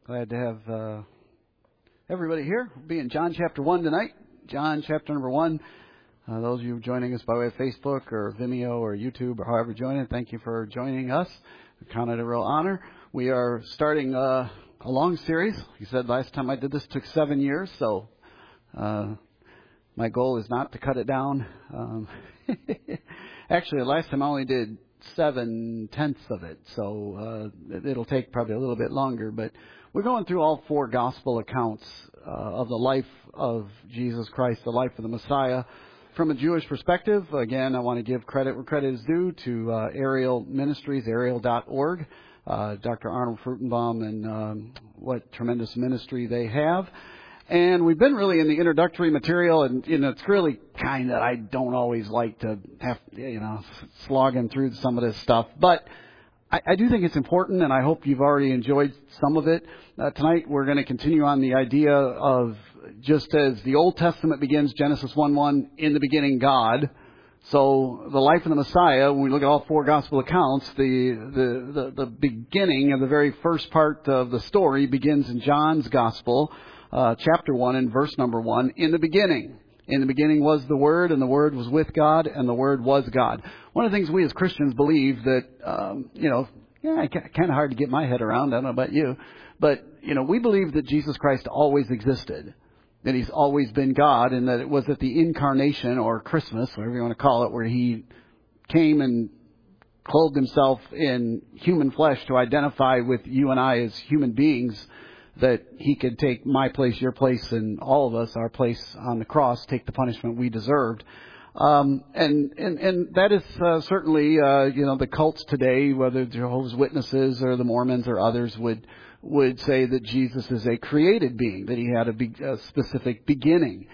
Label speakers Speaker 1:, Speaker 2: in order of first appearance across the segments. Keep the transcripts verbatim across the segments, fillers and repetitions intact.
Speaker 1: Glad to have uh, everybody here. We'll be in John chapter one tonight. John chapter number one. Uh, those of you joining us by way of Facebook or Vimeo or YouTube or however you're joining, thank you for joining us. We count it a real honor. We are starting uh, a long series. You said last time I did this took seven years, so uh, my goal is not to cut it down. Um, actually, the last time I only did seven tenths of it, so uh, it'll take probably a little bit longer, but we're going through all four gospel accounts uh, of the life of Jesus Christ, the life of the Messiah. From a Jewish perspective, again, I want to give credit where credit is due to uh, Ariel Ministries, ariel dot org, uh, Doctor Arnold Frutenbaum, and um, what tremendous ministry they have. And we've been really in the introductory material, and you know, it's really kind that I don't always like to have, you know, slogging through some of this stuff, but I, I do think it's important, and I hope you've already enjoyed some of it. Uh, tonight we're going to continue on the idea of, just as the Old Testament begins, Genesis one one, in the beginning God. So the life of the Messiah, when we look at all four gospel accounts, the, the, the, the beginning of the very first part of the story begins in John's gospel, uh, chapter one and verse number one, in the beginning. In the beginning was the Word, and the Word was with God, and the Word was God. One of the things we as Christians believe that, um, you know, yeah, kind of hard to get my head around. I don't know about you. But, you know, we believe that Jesus Christ always existed, that He's always been God, and that it was at the incarnation, or Christmas, whatever you want to call it, where He came and clothed Himself in human flesh to identify with you and I as human beings, that He could take my place, your place, and all of us, our place on the cross, take the punishment we deserved. Um, and, and, and that is uh, certainly, uh, you know, the cults today, whether Jehovah's Witnesses or the Mormons or others, would would say that Jesus is a created being, that He had a, be- a specific beginning.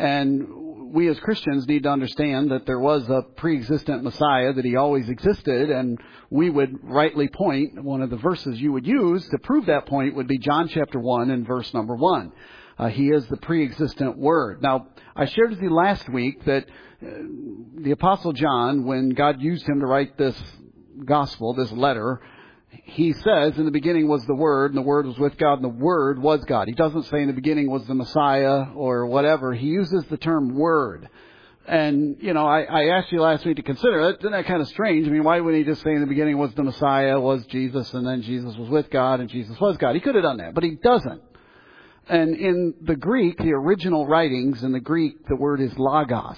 Speaker 1: And we as Christians need to understand that there was a pre-existent Messiah, that He always existed, and we would rightly point, one of the verses you would use to prove that point would be John chapter one and verse number one. Uh, he is the pre-existent Word. Now, I shared with you last week that uh, the Apostle John, when God used him to write this gospel, this letter, he says, in the beginning was the Word, and the Word was with God, and the Word was God. He doesn't say in the beginning was the Messiah or whatever. He uses the term Word. And, you know, I, I asked you last week to consider it. Isn't that kind of strange? I mean, why wouldn't he just say in the beginning was the Messiah, was Jesus, and then Jesus was with God, and Jesus was God? He could have done that, but he doesn't. And in the Greek, the original writings, in the Greek, the word is logos.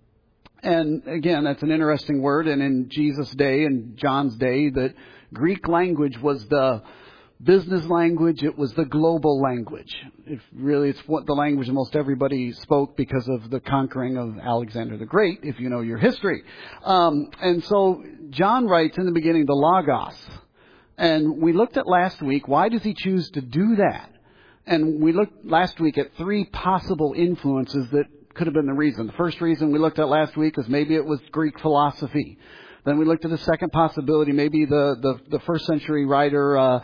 Speaker 1: And again, that's an interesting word. And in Jesus' day and John's day, that Greek language was the business language. It was the global language. It really, it's what the language most everybody spoke because of the conquering of Alexander the Great, if you know your history. Um, and so John writes in the beginning the logos. And we looked at last week, why does he choose to do that? And we looked last week at three possible influences that could have been the reason. The first reason we looked at last week was maybe it was Greek philosophy. Then we looked at the second possibility, maybe the, the, the first century writer uh,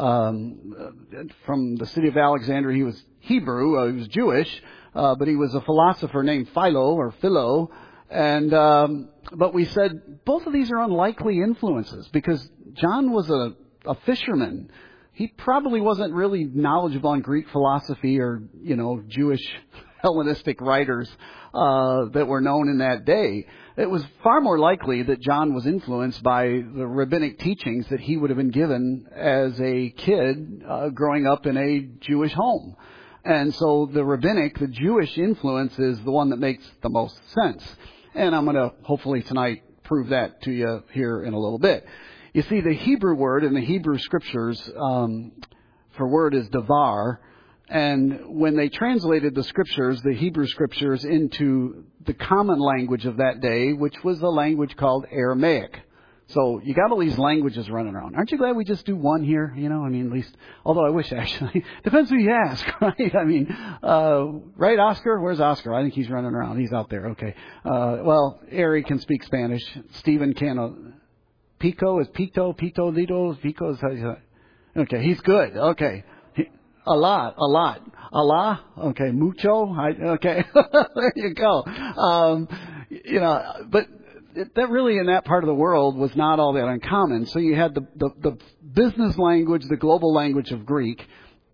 Speaker 1: um, from the city of Alexandria. He was Hebrew, uh, he was Jewish, uh, but he was a philosopher named Philo or Philo. And um, but we said both of these are unlikely influences because John was a, a fisherman. He probably wasn't really knowledgeable on Greek philosophy or, you know, Jewish Hellenistic writers uh, that were known in that day. It was far more likely that John was influenced by the rabbinic teachings that he would have been given as a kid uh, growing up in a Jewish home. And so the rabbinic, the Jewish influence is the one that makes the most sense. And I'm going to hopefully tonight prove that to you here in a little bit. You see, the Hebrew word in the Hebrew scriptures um, for word is davar. And when they translated the scriptures, the Hebrew scriptures, into the common language of that day, which was a language called Aramaic. So you got all these languages running around. Aren't you glad we just do one here? You know, I mean, at least, although I wish actually, depends who you ask, right? I mean, uh, right, Oscar? Where's Oscar? I think he's running around. He's out there. Okay. Uh, well, Ari can speak Spanish. Stephen can. Uh, Pico is Pito, Pito, Lito, Pico is, okay, he's good. Okay. He, a lot, a lot. Allah, okay, mucho, I, okay, there you go. Um, you know, but that really in that part of the world was not all that uncommon. So you had the, the, the business language, the global language of Greek,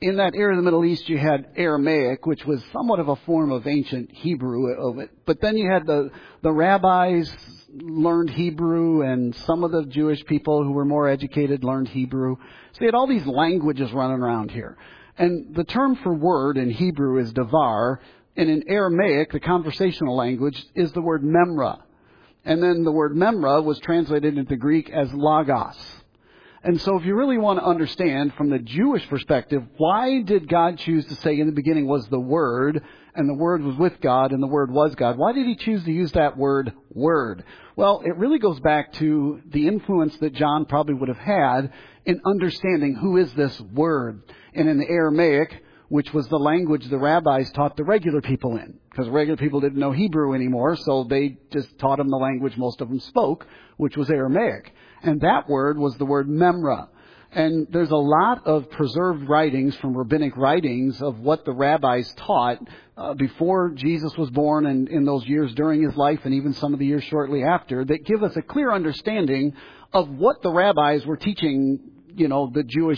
Speaker 1: in that area of the Middle East, you had Aramaic, which was somewhat of a form of ancient Hebrew of it. But then you had the, the rabbis learned Hebrew, and some of the Jewish people who were more educated learned Hebrew. So you had all these languages running around here. And the term for word in Hebrew is davar, and in Aramaic, the conversational language, is the word memra. And then the word memra was translated into Greek as logos. And so if you really want to understand from the Jewish perspective, why did God choose to say in the beginning was the Word, and the Word was with God, and the Word was God? Why did he choose to use that word, word? Well, it really goes back to the influence that John probably would have had in understanding who is this Word. And in the Aramaic, which was the language the rabbis taught the regular people in, because regular people didn't know Hebrew anymore, so they just taught them the language most of them spoke, which was Aramaic. And that word was the word memra. And there's a lot of preserved writings from rabbinic writings of what the rabbis taught uh, before Jesus was born and in those years during his life and even some of the years shortly after that give us a clear understanding of what the rabbis were teaching, you know, the Jewish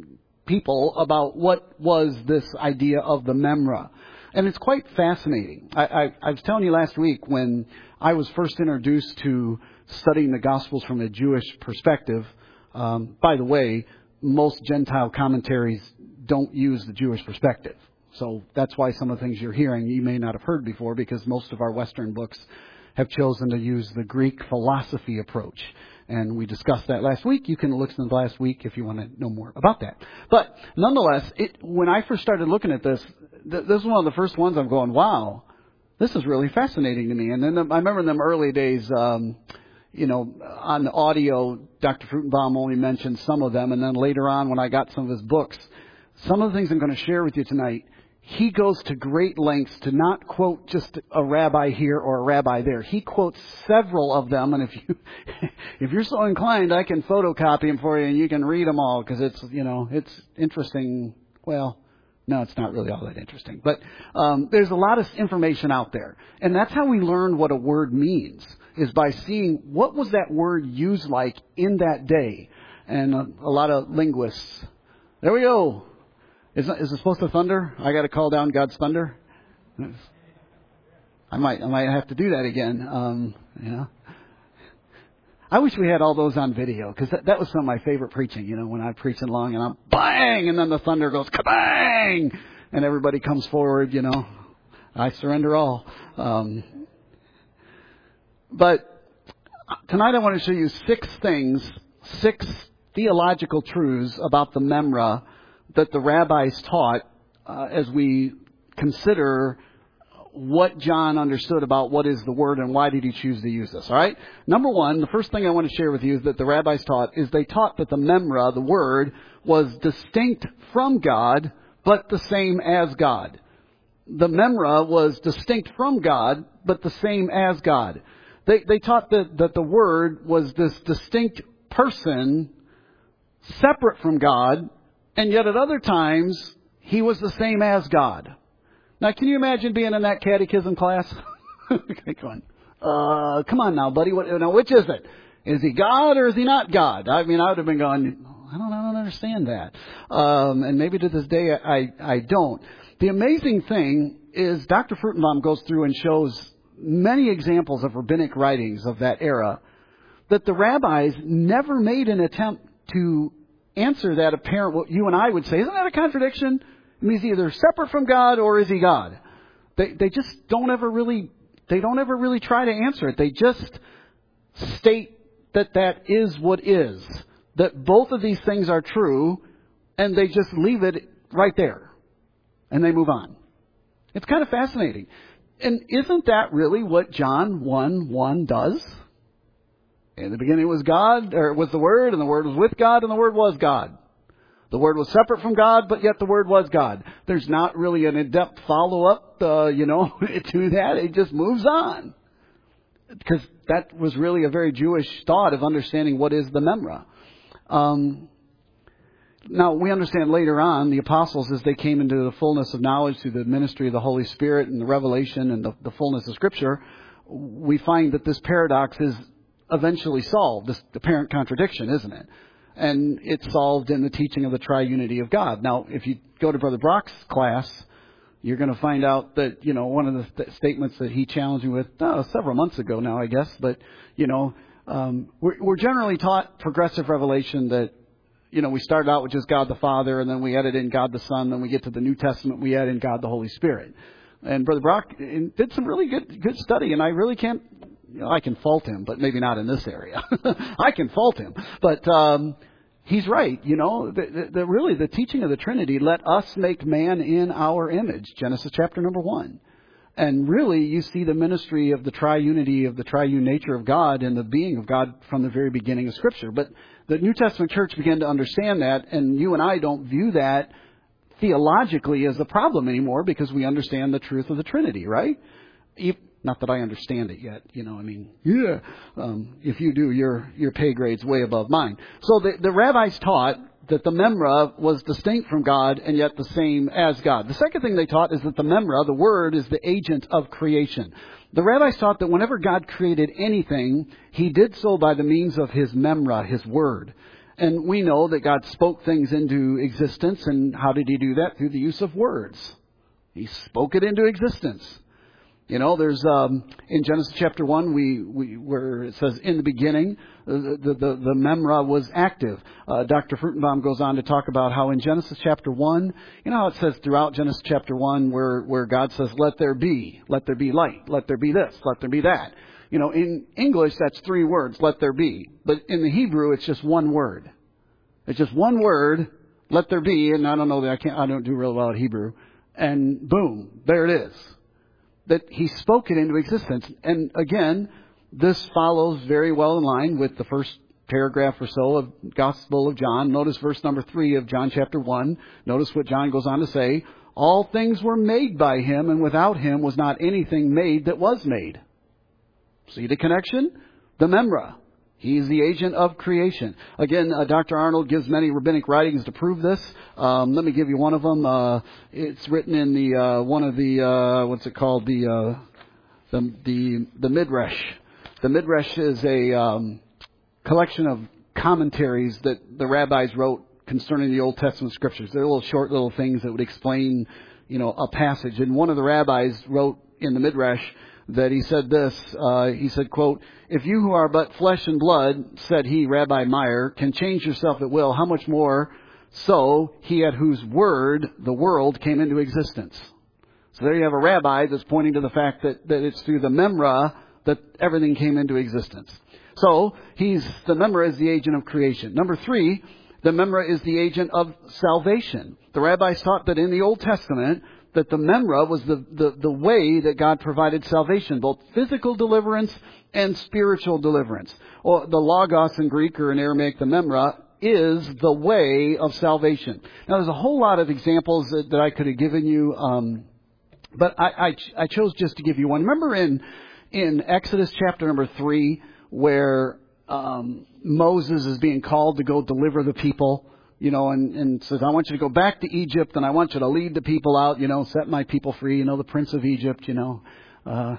Speaker 1: people about what was this idea of the memra. And it's quite fascinating. I, I, I was telling you last week when I was first introduced to studying the Gospels from a Jewish perspective. Um, by the way, most Gentile commentaries don't use the Jewish perspective. So that's why some of the things you're hearing you may not have heard before, because most of our Western books have chosen to use the Greek philosophy approach. And we discussed that last week. You can listen to last week if you want to know more about that. But nonetheless, it, when I first started looking at this, th- this is one of the first ones I'm going, wow, this is really fascinating to me. And then the, I remember in them early days, um, you know, on the audio, Doctor Frutenbaum only mentioned some of them. And then later on, when I got some of his books, some of the things I'm going to share with you tonight, he goes to great lengths to not quote just a rabbi here or a rabbi there. He quotes several of them. And if you, if you're so inclined, I can photocopy them for you and you can read them all, because it's, you know, it's interesting. Well, no, it's not really all that interesting. But um, there's a lot of information out there. And that's how we learn what a word means, is by seeing what was that word used like in that day. And a, a lot of linguists. There we go. Is, is it supposed to thunder? I got to call down God's thunder? I might I might have to do that again. Um, you know. I wish we had all those on video, because that, that was some of my favorite preaching, you know, when I'm preaching along and I'm bang, and then the thunder goes kabang, and everybody comes forward, you know. I surrender all. Um, but tonight I want to show you six things, six theological truths about the memra that the rabbis taught uh, as we consider what John understood about what is the Word and why did he choose to use this. All right. Number one, the first thing I want to share with you is that the rabbis taught is they taught that the memra, the Word, was distinct from God, but the same as God. The memra was distinct from God, but the same as God. They they taught that, that the Word was this distinct person, separate from God, and yet at other times, he was the same as God. Now, can you imagine being in that catechism class? Okay, come on. Uh, come on now, buddy. What, now, which is it? Is he God or is he not God? I mean, I would have been going, I don't, I don't understand that. Um, and maybe to this day, I, I don't. The amazing thing is Doctor Frutenbaum goes through and shows many examples of rabbinic writings of that era that the rabbis never made an attempt to answer that apparent, what you and I would say, isn't that a contradiction? I mean, he's either separate from God or is he God? They they just don't ever really, they don't ever really try to answer it. They just state that that is what is, that both of these things are true, and they just leave it right there, and they move on. It's kind of fascinating. And isn't that really what John one one does? In the beginning was God, or was the Word, and the Word was with God, and the Word was God. The Word was separate from God, but yet the Word was God. There's not really an in-depth follow-up, uh, you know, to that. It just moves on. Because that was really a very Jewish thought of understanding what is the memra. Um, now, we understand later on, the apostles, as they came into the fullness of knowledge through the ministry of the Holy Spirit and the revelation and the, the fullness of Scripture, we find that this paradox is eventually solved, this apparent contradiction, isn't it? and it's solved in the teaching of the triunity of God. Now, if you go to Brother Brock's class, you're going to find out that, you know, one of the st- statements that he challenged me with uh, several months ago now, I guess, but, you know, um, we're, we're generally taught progressive revelation that, you know, we started out with just God the Father, and then we added in God the Son, then we get to the New Testament, we add in God the Holy Spirit. And Brother Brock did some really good good study, and I really can't, you know, I can fault him, but maybe not in this area. I can fault him, but um, he's right. You know, the, the, the, really the teaching of the Trinity, let us make man in our image, Genesis chapter number one. And really, you see the ministry of the triunity, of the triune nature of God and the being of God from the very beginning of Scripture. But the New Testament church began to understand that, and you and I don't view that theologically as a problem anymore because we understand the truth of the Trinity, right? If, not that I understand it yet, you know, I mean, yeah, um, if you do, your your pay grade's way above mine. So the, the rabbis taught that the Memra was distinct from God and yet the same as God. The second thing they taught is that the Memra, the Word, is the agent of creation. The rabbis taught that whenever God created anything, He did so by the means of His Memra, His Word. And we know that God spoke things into existence, and how did He do that? Through the use of words. He spoke it into existence. You know, there's um, in Genesis chapter one, we, we where it says in the beginning, the the, the, the Memra was active. Uh, Doctor Frutenbaum goes on to talk about how in Genesis chapter one, you know how it says throughout Genesis chapter one, where where God says, "Let there be, let there be light, let there be this, let there be that." You know, in English that's three words, "Let there be," but in the Hebrew it's just one word. It's just one word, "Let there be," and I don't know that I can't, I don't do real well at Hebrew, and boom, there it is. That He spoke it into existence. And again, this follows very well in line with the first paragraph or so of Gospel of John. Notice verse number three of John chapter one. Notice what John goes on to say. All things were made by Him, and without Him was not anything made that was made. See the connection? The Memra. He's the agent of creation. Again, uh, Doctor Arnold gives many rabbinic writings to prove this. Um, let me give you one of them. Uh, it's written in the uh, one of the uh, what's it called? The uh, the the the Midrash. The Midrash is a um, collection of commentaries that the rabbis wrote concerning the Old Testament scriptures. They're little short little things that would explain, you know, a passage. And one of the rabbis wrote in the Midrash that he said this, uh, he said, quote, "If you who are but flesh and blood, said he, Rabbi Meyer, can change yourself at will, how much more so he at whose word the world came into existence." So there you have a rabbi that's pointing to the fact that, that it's through the Memra that everything came into existence. So he's the Memra is the agent of creation. Number three, the Memra is the agent of salvation. The rabbis taught that in the Old Testament, that the Memra was the, the, the way that God provided salvation, both physical deliverance and spiritual deliverance. Or the Logos in Greek, or in Aramaic, the Memra, is the way of salvation. Now, there's a whole lot of examples that, that I could have given you, um, but I, I, I chose just to give you one. Remember in, in Exodus chapter number three, where um, Moses is being called to go deliver the people? You know, and, and says, "I want you to go back to Egypt, and I want you to lead the people out, you know, set my people free." You know, the Prince of Egypt, you know. Uh,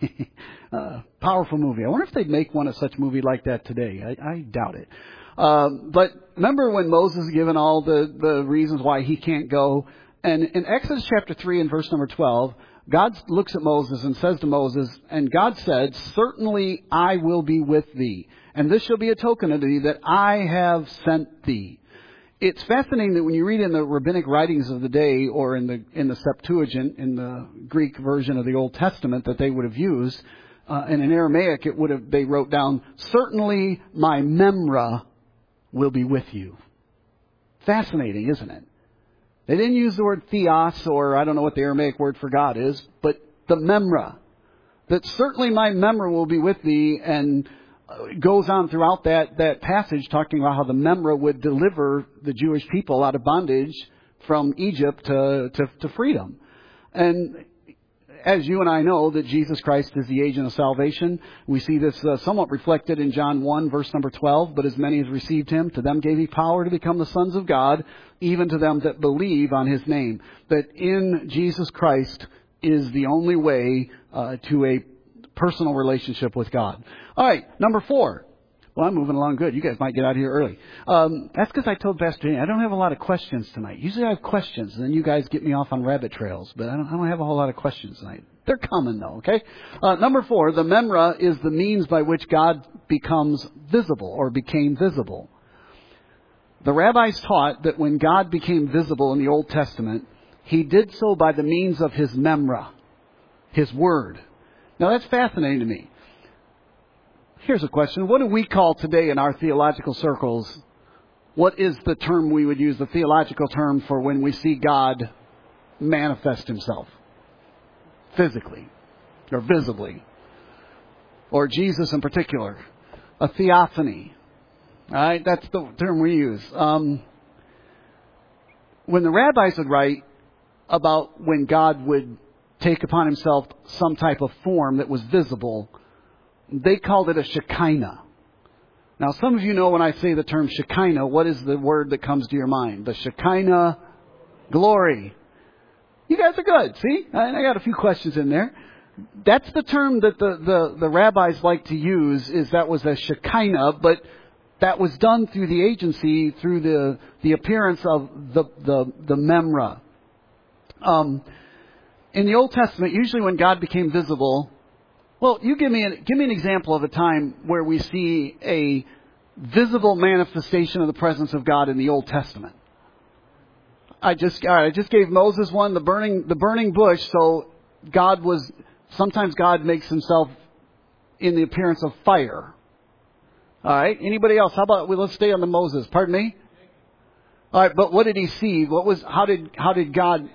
Speaker 1: uh, powerful movie. I wonder if they'd make one of such movie like that today. I, I doubt it. Um, but remember when Moses is given all the, the reasons why he can't go? And in Exodus chapter three and verse number twelve, God looks at Moses and says to Moses, "And God said, certainly I will be with thee, and this shall be a token unto thee that I have sent thee." It's fascinating that when you read in the rabbinic writings of the day, or in the in the Septuagint, in the Greek version of the Old Testament that they would have used, uh, and in Aramaic it would have they wrote down, "Certainly my Memra will be with you." Fascinating, isn't it? They didn't use the word theos, or I don't know what the Aramaic word for God is, but the Memra. That certainly my Memra will be with thee, and goes on throughout that, that passage talking about how the Memra would deliver the Jewish people out of bondage from Egypt to, to, to freedom. And as you and I know that Jesus Christ is the agent of salvation, we see this uh, somewhat reflected in John one, verse number twelve. "But as many as received Him, to them gave He power to become the sons of God, even to them that believe on His name." That in Jesus Christ is the only way uh, to a personal relationship with God. All right, number four. Well, I'm moving along good. You guys might get out of here early. Um, that's because I told Pastor Jenny I don't have a lot of questions tonight. Usually I have questions, and then you guys get me off on rabbit trails. But I don't, I don't have a whole lot of questions tonight. They're coming, though, okay? Uh, number four, the memra is the means by which God becomes visible or became visible. The rabbis taught that when God became visible in the Old Testament, he did so by the means of his memra, his word. Now, that's fascinating to me. Here's a question. What do we call today in our theological circles? What is the term we would use, the theological term for when we see God manifest himself? Physically or visibly. Or Jesus in particular. A theophany. All right, that's the term we use. Um, when the rabbis would write about when God would take upon himself some type of form that was visible, they called it a Shekinah. Now, some of you know when I say the term Shekinah, what is the word that comes to your mind? The Shekinah glory. You guys are good. See? I got a few questions in there. That's the term that the, the, the rabbis like to use, is that was a Shekinah, but that was done through the agency, through the, the appearance of the, the, the memra. Um, in the Old Testament, usually when God became visible, well, you give me an, give me an example of a time where we see a visible manifestation of the presence of God in the Old Testament. I just all right, I just gave Moses one, the burning the burning bush. So God was sometimes God makes himself in the appearance of fire. All right. Anybody else? How about we let's stay on the Moses. Pardon me. All right, but what did he see? What was how did how did God?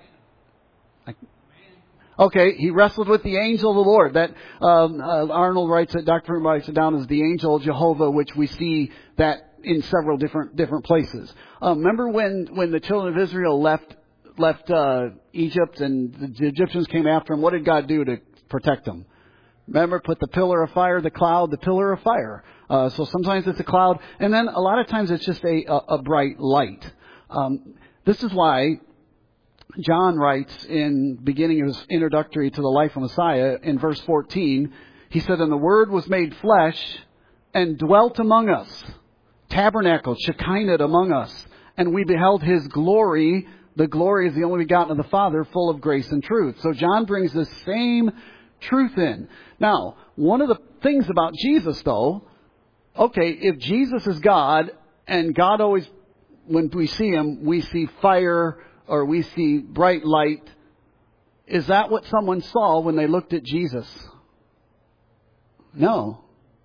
Speaker 1: Okay, he wrestled with the angel of the Lord. That um, uh, Arnold writes it, Doctor Fruin writes it down as the angel of Jehovah, which we see that in several different different places. Um, remember when, when the children of Israel left left uh, Egypt and the Egyptians came after them? What did God do to protect them? Remember, put the pillar of fire, the cloud, the pillar of fire. Uh, so sometimes it's a cloud, and then a lot of times it's just a, a, a bright light. Um, this is why John writes in beginning of his introductory to the life of Messiah in verse fourteen, he said, "And the Word was made flesh and dwelt among us, tabernacled, Shekinah among us, and we beheld his glory. The glory is the only begotten of the Father, full of grace and truth." So John brings the same truth in. Now, one of the things about Jesus, though, okay, if Jesus is God, and God always, when we see him, we see fire, or we see bright light. Is that what someone saw when they looked at Jesus? No.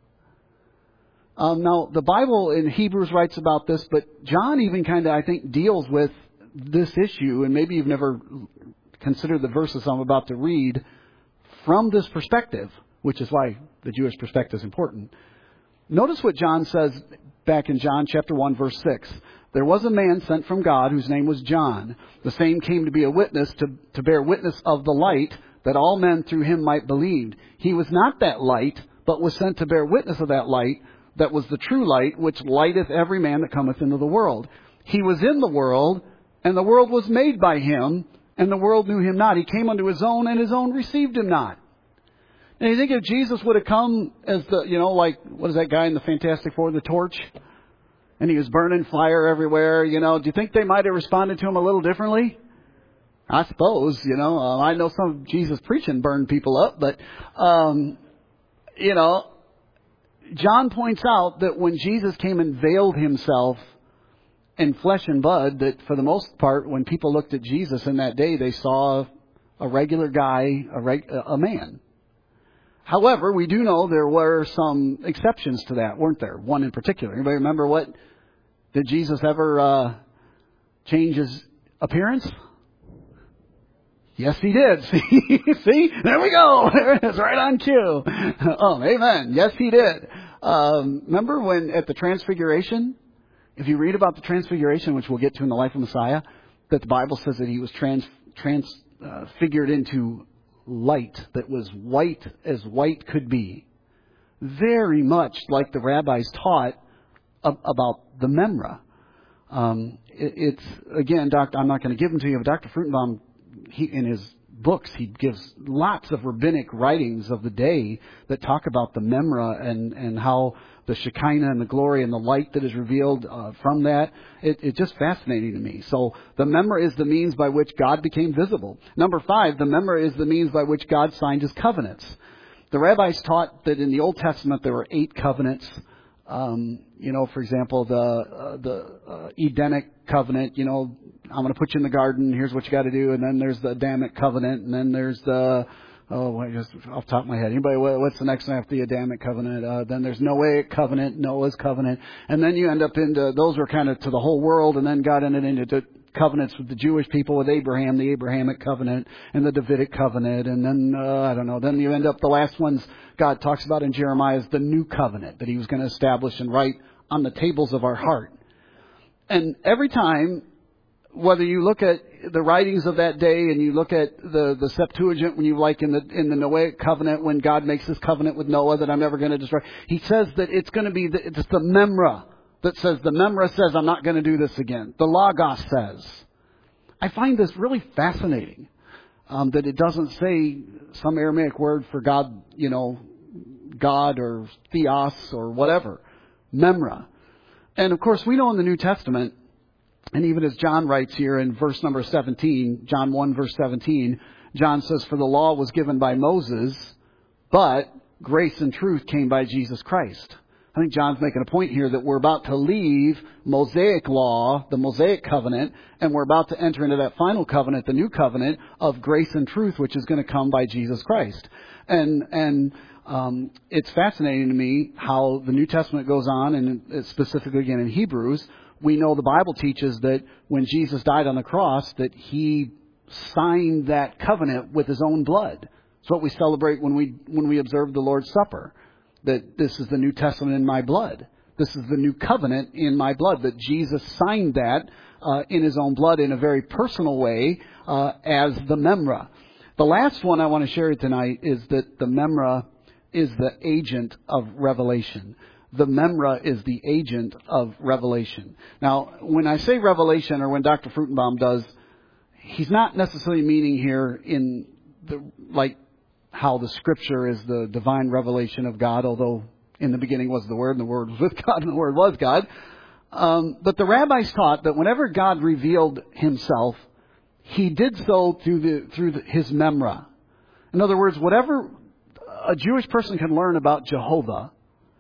Speaker 1: Um, now, the Bible in Hebrews writes about this, but John even kind of, I think, deals with this issue, and maybe you've never considered the verses I'm about to read from this perspective, which is why the Jewish perspective is important. Notice what John says back in John chapter one, verse six. "There was a man sent from God whose name was John. The same came to be a witness, to, to bear witness of the light, that all men through him might believe. He was not that light, but was sent to bear witness of that light, that was the true light, which lighteth every man that cometh into the world. He was in the world, and the world was made by him, and the world knew him not. He came unto his own, and his own received him not." And you think if Jesus would have come as the, you know, like, what is that guy in the Fantastic Four, the torch? And he was burning fire everywhere, you know, do you think they might have responded to him a little differently? I suppose, you know. Uh, I know some of Jesus' preaching burned people up, but, um, you know, John points out that when Jesus came and veiled himself in flesh and blood, that for the most part, when people looked at Jesus in that day, they saw a regular guy, a, reg- a man. However, we do know there were some exceptions to that, weren't there? One in particular. Anybody remember what? Did Jesus ever uh, change his appearance? Yes, he did. See, see, there we go. There it is, right on cue. Oh, amen. Yes, he did. Um, remember when at the Transfiguration? If you read about the Transfiguration, which we'll get to in the life of Messiah, that the Bible says that he was trans, transfigured uh, into light that was white as white could be. Very much like the rabbis taught ab- about the memra. Um, it, it's, again, Doctor I'm not going to give them to you, but Doctor Frutenbaum, he, in his books. He gives lots of rabbinic writings of the day that talk about the Memra and, and how the Shekinah and the glory and the light that is revealed uh, from that. It, it's just fascinating to me. So the Memra is the means by which God became visible. Number five, the Memra is the means by which God signed his covenants. The rabbis taught that in the Old Testament there were eight covenants. Um, you know, for example, the uh, the uh, Edenic covenant, you know, I'm going to put you in the garden, here's what you got to do. And then there's the Adamic covenant, and then there's the, oh, I just off the top of my head. Anybody, what's the next one after the Adamic covenant? Uh, then there's Noahic covenant, Noah's covenant. And then you end up into, those were kind of to the whole world, and then God ended into covenants with the Jewish people, with Abraham, the Abrahamic covenant, and the Davidic covenant. And then, uh, I don't know, then you end up, the last ones God talks about in Jeremiah is the new covenant that he was going to establish and write on the tables of our heart. And every time, whether you look at the writings of that day and you look at the, the Septuagint, when you like in the in the Noahic covenant, when God makes this covenant with Noah that I'm never going to destroy, he says that it's going to be the, it's the Memra that says, the Memra says I'm not going to do this again. The Logos says. I find this really fascinating, um, that it doesn't say some Aramaic word for God, you know, God or Theos or whatever. Memra. And of course we know in the New Testament, and even as John writes here in verse number seventeen, John one verse seventeen, John says, for the law was given by Moses, but grace and truth came by Jesus Christ. I think John's making a point here that we're about to leave Mosaic law, the Mosaic covenant, and we're about to enter into that final covenant, the new covenant of grace and truth, which is going to come by Jesus Christ. And, and, um, it's fascinating to me how the New Testament goes on, and specifically again in Hebrews, we know the Bible teaches that when Jesus died on the cross, that he signed that covenant with his own blood. It's what we celebrate when we, when we observe the Lord's Supper. That this is the New Testament in my blood. This is the new covenant in my blood. That Jesus signed that uh, in his own blood in a very personal way uh, as the Memra. The last one I want to share tonight is that the Memra is the agent of revelation. The Memra is the agent of revelation. Now, when I say revelation, or when Doctor Fruchtenbaum does, he's not necessarily meaning here in the like how the Scripture is the divine revelation of God, although in the beginning was the Word, and the Word was with God, and the Word was God. Um, but the rabbis taught that whenever God revealed himself, he did so through the through the, his Memra. In other words, whatever a Jewish person can learn about Jehovah,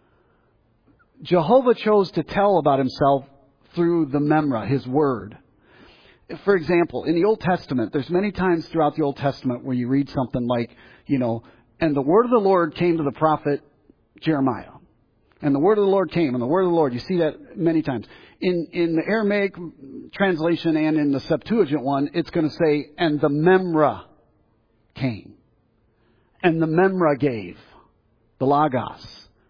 Speaker 1: Jehovah chose to tell about himself through the Memra, his Word. For example, in the Old Testament, there's many times throughout the Old Testament where you read something like, you know, and the word of the Lord came to the prophet Jeremiah. And the word of the Lord came, and the word of the Lord, you see that many times. In in the Aramaic translation and in the Septuagint one, it's going to say, and the Memra came. And the Memra gave, the Logos.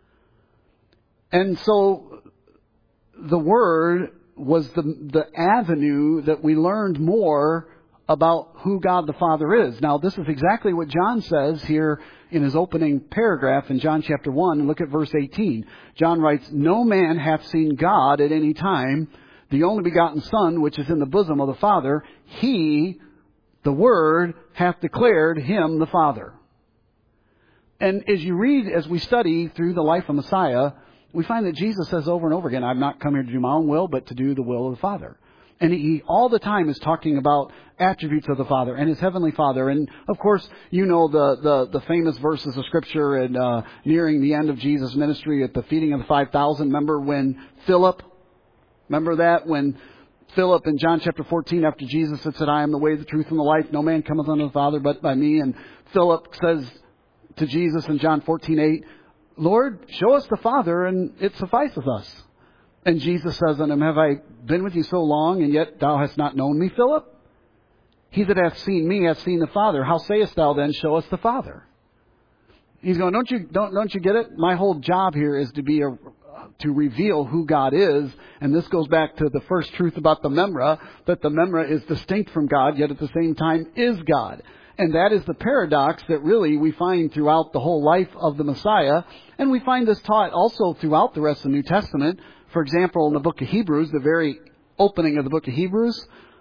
Speaker 1: And so the Word was the the avenue that we learned more about who God the Father is. Now, this is exactly what John says here in his opening paragraph in John chapter one. Look at verse eighteen. John writes, no man hath seen God at any time. The only begotten Son, which is in the bosom of the Father, he, the Word, hath declared him the Father. And as you read, as we study through the life of Messiah, we find that Jesus says over and over again, I've not come here to do my own will, but to do the will of the Father. And he all the time is talking about attributes of the Father and his heavenly Father. And of course, you know the the, the famous verses of Scripture and uh, nearing the end of Jesus' ministry at the feeding of the five thousand. Remember when Philip, remember that when Philip in John chapter fourteen, after Jesus had said, I am the way, the truth, and the life. No man cometh unto the Father but by me. And Philip says to Jesus in John fourteen eight, Lord, show us the Father, and it sufficeth us. And Jesus says unto him, have I been with you so long, and yet thou hast not known me, Philip? He that hath seen me hath seen the Father. How sayest thou then, show us the Father? He's going, don't you don't don't you get it? My whole job here is to be a, to reveal who God is, and this goes back to the first truth about the Memra, that the Memra is distinct from God, yet at the same time is God. And that is the paradox that really we find throughout the whole life of the Messiah. And we find this taught also throughout the rest of the New Testament. For example, in the book of Hebrews, the very opening of the book of Hebrews,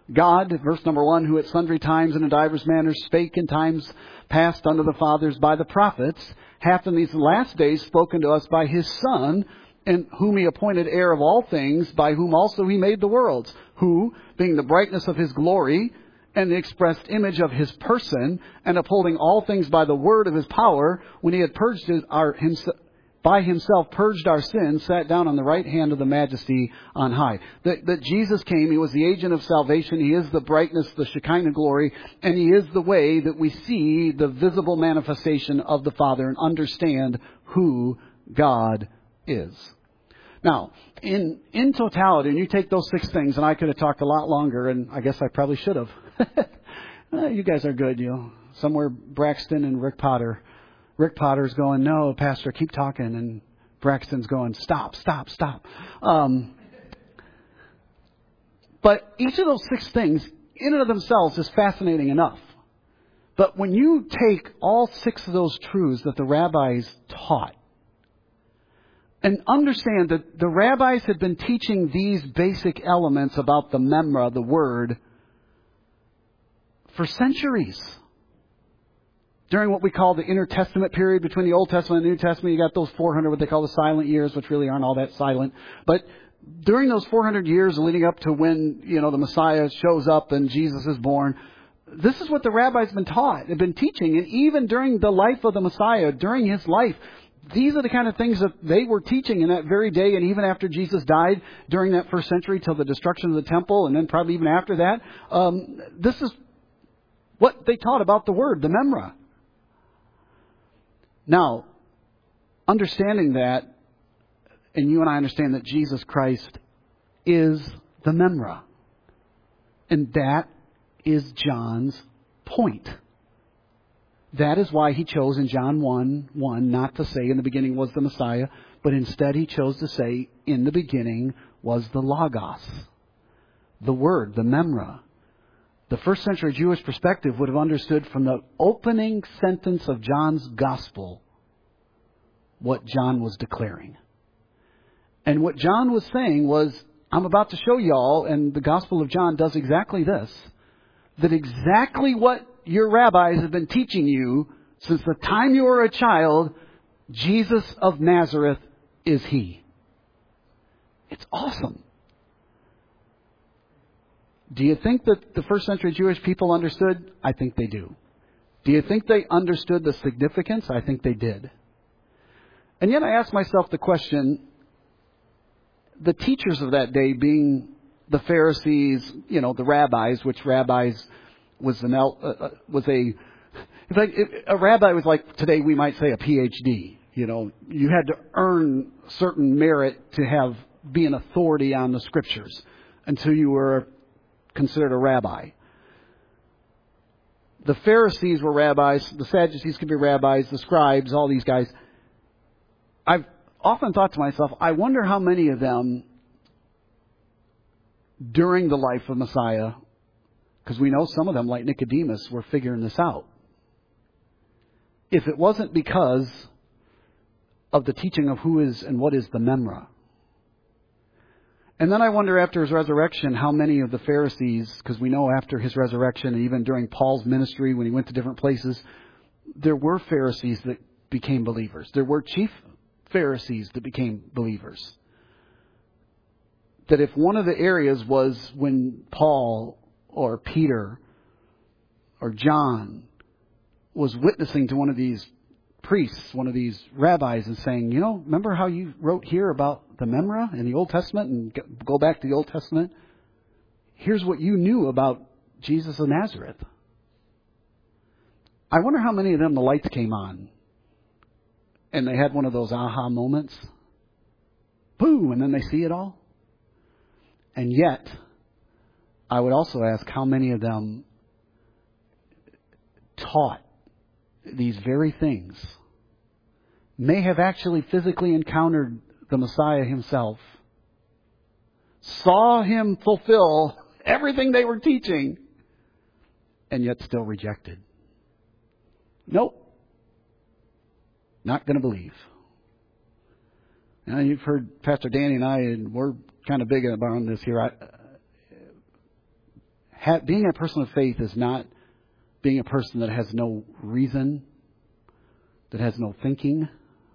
Speaker 1: God, verse number one, who at sundry times and in divers manners spake in times past unto the fathers by the prophets, hath in these last days spoken to us by his Son, in whom he appointed heir of all things, by whom also he made the worlds, who, being the brightness of his glory, and the expressed image of his person, and upholding all things by the word of his power, when he had purged his, our, himself, by himself purged our sins, sat down on the right hand of the majesty on high. That, that Jesus came, he was the agent of salvation, he is the brightness, the Shekinah glory, and he is the way that we see the visible manifestation of the Father and understand who God is. Now, in in totality, and you take those six things, and I could have talked a lot longer, and I guess I probably should have. You guys are good, you know. Somewhere Braxton and Rick Potter. Rick Potter's going, no, Pastor, keep talking. And Braxton's going, stop, stop, stop. Um, but each of those six things, in and of themselves, is fascinating enough. But when you take all six of those truths that the rabbis taught, and understand that the rabbis had been teaching these basic elements about the memra, the word, for centuries. During what we call the intertestament period between the Old Testament and the New Testament, you got those four hundred, what they call the silent years, which really aren't all that silent. But during those four hundred years leading up to when, you know, the Messiah shows up and Jesus is born, this is what the rabbis have been taught, have been teaching. And even during the life of the Messiah, during his life, these are the kind of things that they were teaching in that very day, and even after Jesus died during that first century till the destruction of the temple, and then probably even after that. Um, this is what they taught about the word, the memra. Now, understanding that, and you and I understand that Jesus Christ is the memra. And that is John's point. That is why he chose in John one one not to say in the beginning was the Messiah, but instead he chose to say in the beginning was the Logos, the Word, the Memra. The first century Jewish perspective would have understood from the opening sentence of John's Gospel what John was declaring. And what John was saying was, I'm about to show y'all, and the Gospel of John does exactly this, that exactly what your rabbis have been teaching you since the time you were a child, Jesus of Nazareth is He. It's awesome. Do you think that the first century Jewish people understood? I think they do. Do you think they understood the significance? I think they did. And yet I ask myself the question, the teachers of that day being the Pharisees, you know, the rabbis, which rabbis was an uh, was a it's like a rabbi was like today we might say a P H D. You know, you had to earn certain merit to have be an authority on the scriptures until you were considered a rabbi. The Pharisees were rabbis, the Sadducees could be rabbis, the scribes, all these guys. I've often thought to myself, I wonder how many of them during the life of Messiah, because we know some of them, like Nicodemus, were figuring this out. If it wasn't because of the teaching of who is and what is the Memra. And then I wonder after his resurrection how many of the Pharisees, because we know after his resurrection and even during Paul's ministry when he went to different places, there were Pharisees that became believers. There were chief Pharisees that became believers. That if one of the areas was when Paul or Peter or John was witnessing to one of these priests, one of these rabbis, and saying, you know, remember how you wrote here about the Memra in the Old Testament and go back to the Old Testament? Here's what you knew about Jesus of Nazareth. I wonder how many of them the lights came on and they had one of those aha moments. Boom, and then they see it all. And yet, I would also ask how many of them taught these very things, may have actually physically encountered the Messiah himself, saw him fulfill everything they were teaching, and yet still rejected. Nope. Not going to believe. Now, you've heard Pastor Danny and I, and we're kind of big about this here. I, ha- being a person of faith is not being a person that has no reason, that has no thinking.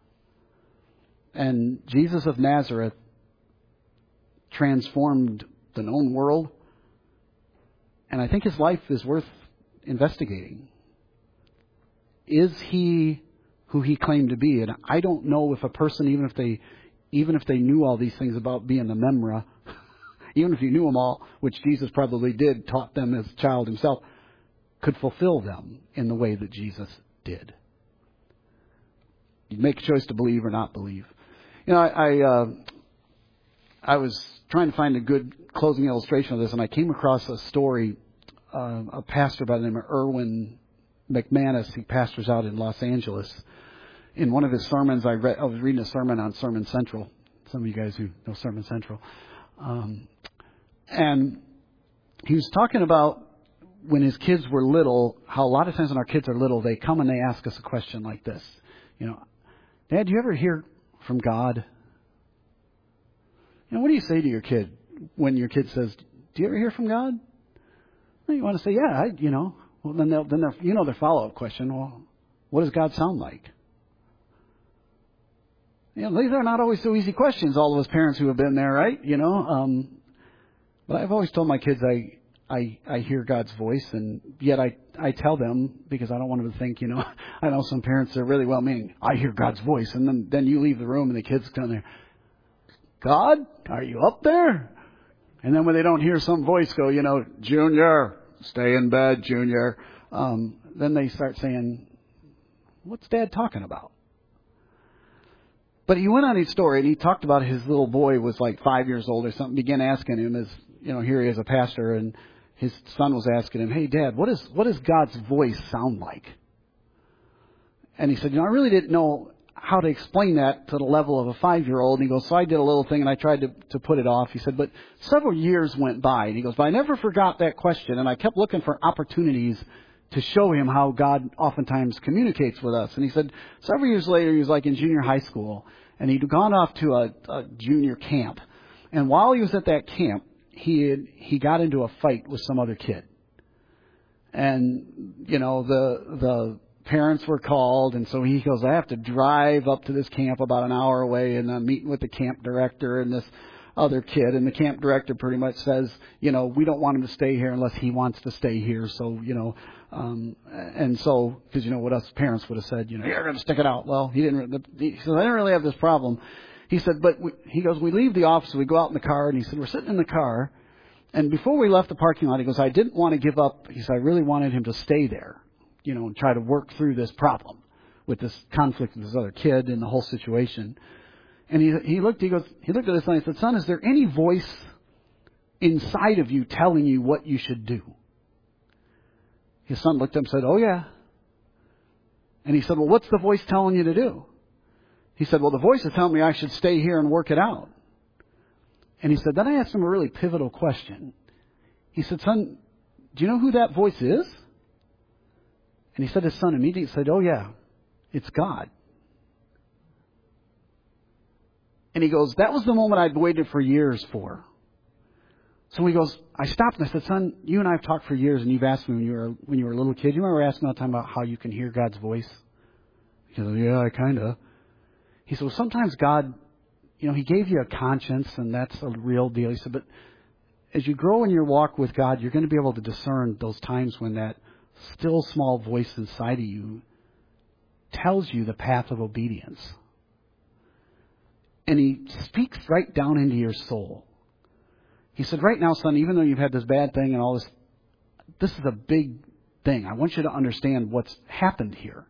Speaker 1: And Jesus of Nazareth transformed the known world. And I think his life is worth investigating. Is he who he claimed to be? And I don't know if a person, even if they, even if they knew all these things about being the Memra, even if you knew them all, which Jesus probably did, taught them as a child himself, could fulfill them in the way that Jesus did. You make a choice to believe or not believe. You know, I I, uh, I was trying to find a good closing illustration of this, and I came across a story. Uh, a pastor by the name of Erwin McManus, he pastors out in Los Angeles. In one of his sermons, I read, I was reading a sermon on Sermon Central. Some of you guys who know Sermon Central. Um, and he was talking about when his kids were little, how a lot of times when our kids are little, they come and they ask us a question like this. You know, Dad, do you ever hear from God? You know, what do you say to your kid when your kid says, do you ever hear from God? Well, you want to say, yeah, I, you know. Well, then they'll, then they're, you know, their follow-up question. Well, what does God sound like? You know, these are not always so easy questions. All of us parents who have been there, right? You know, um, but I've always told my kids I, I, I hear God's voice, and yet I, I tell them because I don't want them to think, you know, I know some parents are really well-meaning. I hear God's voice, and then then you leave the room and the kids come there. God, are you up there? And then when they don't hear some voice go, you know, Junior, stay in bed, Junior. Um, then they start saying, what's Dad talking about? But he went on his story, and he talked about his little boy was like five years old or something, began asking him as, you know, here he is a pastor, and his son was asking him, hey, Dad, what is what does God's voice sound like? And he said, you know, I really didn't know how to explain that to the level of a five-year-old. And he goes, so I did a little thing, and I tried to, to put it off. He said, but several years went by. And he goes, but I never forgot that question, and I kept looking for opportunities to show him how God oftentimes communicates with us. And he said, several years later, he was like in junior high school, and he'd gone off to a, a junior camp. And while he was at that camp, he had, he got into a fight with some other kid. And, you know, the the parents were called, and so he goes, I have to drive up to this camp about an hour away, and I'm meeting with the camp director and this other kid, and the camp director pretty much says, you know, we don't want him to stay here unless he wants to stay here, so, you know, um, and so, because, you know, what us parents would have said, you know, you're going to stick it out. Well, he didn't, he said, I didn't really have this problem. He said, but we, he goes, we leave the office, we go out in the car, and he said, we're sitting in the car, and before we left the parking lot, he goes, I didn't want to give up. He said, I really wanted him to stay there, you know, and try to work through this problem with this conflict with this other kid and the whole situation. And he he looked, he goes, he looked at his son and he said, son, is there any voice inside of you telling you what you should do? His son looked at him and said, oh yeah. And he said, well, what's the voice telling you to do? He said, well, the voice is telling me I should stay here and work it out. And he said, then I asked him a really pivotal question. He said, son, do you know who that voice is? And he said, his son immediately said, oh yeah, it's God. And he goes, that was the moment I'd waited for years for. So he goes, I stopped and I said, son, you and I have talked for years, and you've asked me when you were when you were a little kid. You remember asking all the time about how you can hear God's voice? He goes, yeah, I kind of. He said, well, sometimes God, you know, He gave you a conscience, and that's a real deal. He said, but as you grow in your walk with God, you're going to be able to discern those times when that still small voice inside of you tells you the path of obedience. And He speaks right down into your soul. He said, right now, son, even though you've had this bad thing and all this, this is a big thing. I want you to understand what's happened here.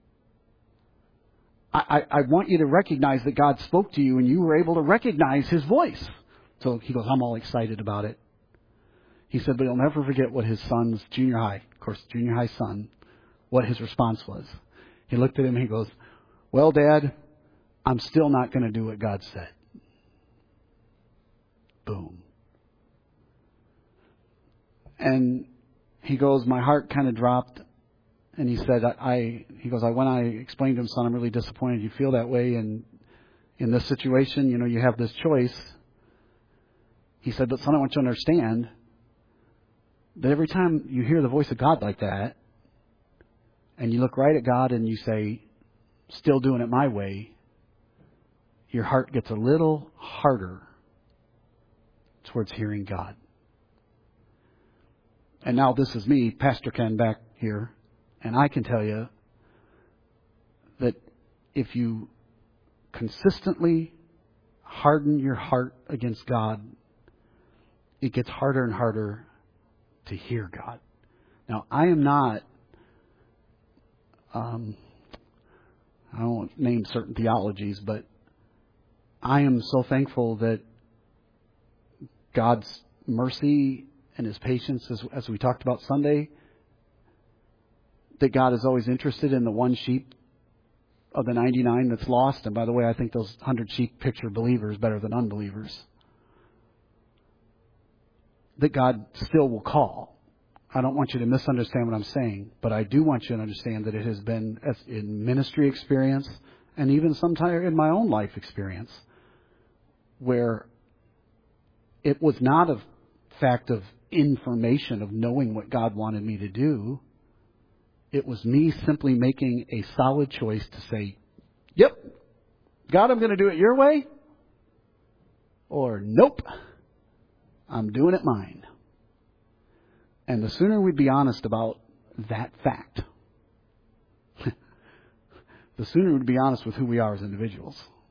Speaker 1: I, I, I want you to recognize that God spoke to you and you were able to recognize His voice. So he goes, I'm all excited about it. He said, but he'll never forget what his son's junior high, of course, junior high son, what his response was. He looked at him and he goes, well, Dad, I'm still not going to do what God said. Boom. And he goes, my heart kind of dropped. And he said, I, I he goes, I, when I explained to him, son, I'm really disappointed you feel that way. And in this situation, you know, you have this choice. He said, but son, I want you to understand that every time you hear the voice of God like that, and you look right at God and you say, still doing it my way, your heart gets a little harder towards hearing God. And now this is me, Pastor Ken, back here, and I can tell you that if you consistently harden your heart against God, it gets harder and harder to hear God. Now, I am not, um, I won't name certain theologies, but I am so thankful that God's mercy and His patience, as, as we talked about Sunday, that God is always interested in the one sheep of the ninety-nine that's lost. And by the way, I think those hundred sheep picture believers better than unbelievers. That God still will call. I don't want you to misunderstand what I'm saying, but I do want you to understand that it has been in ministry experience and even sometime in my own life experience where it was not a fact of information, of knowing what God wanted me to do. It was me simply making a solid choice to say, yep, God, I'm going to do it your way, or nope, I'm doing it mine. And the sooner we'd be honest about that fact, the sooner we'd be honest with who we are as individuals.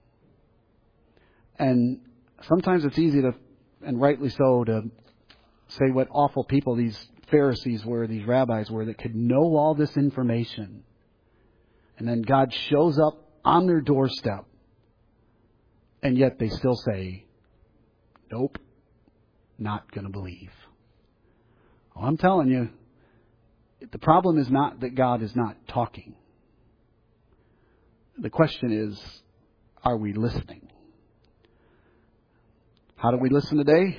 Speaker 1: And sometimes it's easy to, and rightly so, to say what awful people these Pharisees were, these rabbis were, that could know all this information. And then God shows up on their doorstep, and yet they still say, nope, not going to believe. Well, I'm telling you, the problem is not that God is not talking. The question is, are we listening? How do we listen today?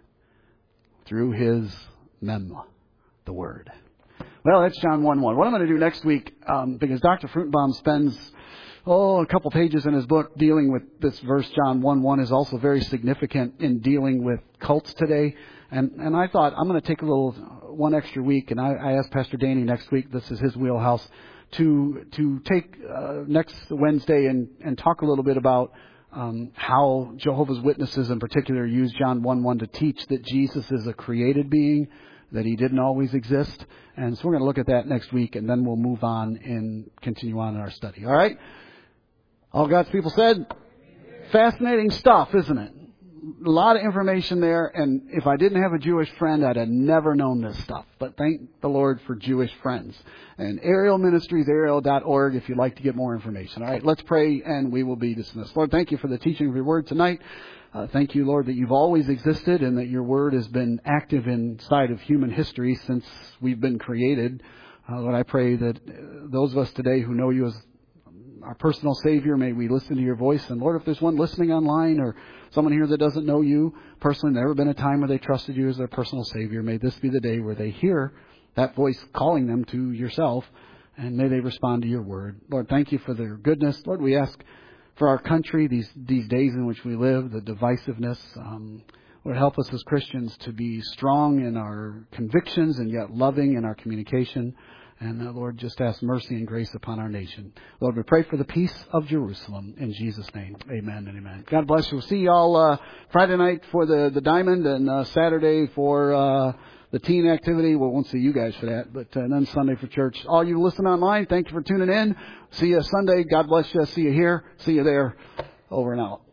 Speaker 1: Through His Memla, the Word. Well, that's John one one. What I'm going to do next week, um, because Doctor Fruitbaum spends, oh, a couple pages in his book dealing with this verse, John one one, is also very significant in dealing with cults today. And and I thought I'm going to take a little, one extra week, and I, I asked Pastor Danny next week, this is his wheelhouse, to to take uh, next Wednesday and, and talk a little bit about um, how Jehovah's Witnesses in particular use John one one to teach that Jesus is a created being, that He didn't always exist. And so we're going to look at that next week, and then we'll move on and continue on in our study. All right? All God's people said? Fascinating stuff, isn't it? A lot of information there, and if I didn't have a Jewish friend, I'd have never known this stuff. But thank the Lord for Jewish friends. And Ariel Ministries, ariel dot org, if you'd like to get more information. All right, let's pray, and we will be dismissed. Lord, thank you for the teaching of your word tonight. Uh, thank you, Lord, that you've always existed and that your word has been active inside of human history since we've been created. Uh, Lord, I pray that uh, those of us today who know you as our personal Savior, may we listen to your voice. And Lord, if there's one listening online or someone here that doesn't know you personally, never been a time where they trusted you as their personal Savior, may this be the day where they hear that voice calling them to yourself, and may they respond to your word. Lord, thank you for their goodness. Lord, we ask for our country, these these days in which we live, the divisiveness. Um, Lord, help us as Christians to be strong in our convictions and yet loving in our communication. And uh, Lord, just ask mercy and grace upon our nation. Lord, we pray for the peace of Jerusalem. In Jesus' name, amen and amen. God bless you. We'll see you all uh, Friday night for the, the Diamond, and uh, Saturday for uh, the teen activity. Well, we won't see you guys for that, but uh, then Sunday for church. All you listen online, thank you for tuning in. See you Sunday. God bless you. See you here. See you there. Over and out.